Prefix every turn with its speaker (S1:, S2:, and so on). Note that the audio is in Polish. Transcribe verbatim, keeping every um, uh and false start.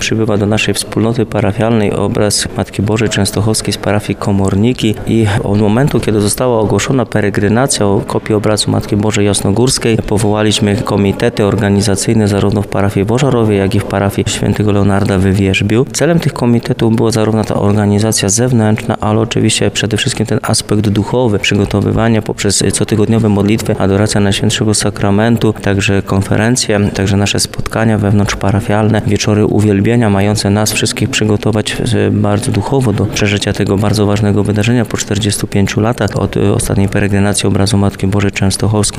S1: przybywa do naszej wspólnoty parafialnej obraz Matki Bożej Częstochowskiej z parafii Komorniki i od momentu, kiedy została ogłoszona peregrinacja o kopię obrazu Matki Bożej Jasnogórskiej, powołaliśmy komitety organizacyjne zarówno w parafii Bożarowie, jak i w parafii Świętego Leonarda we Wierzbiu. Celem tych komitetów była zarówno ta organizacja zewnętrzna, ale oczywiście przede wszystkim ten aspekt duchowy, przygotowywanie poprzez cotygodniowe modlitwy, adoracja Najświętszego Sakramentu, także konferencje, także nasze spotkania wewnątrzparafialne, wieczory uwielbienia, mające nas wszystkich przygotować bardzo duchowo do przeżycia tego bardzo ważnego wydarzenia po czterdziestu pięciu latach od ostatniej peregrinacji obrazu Matki Bożej Częstochowskiej.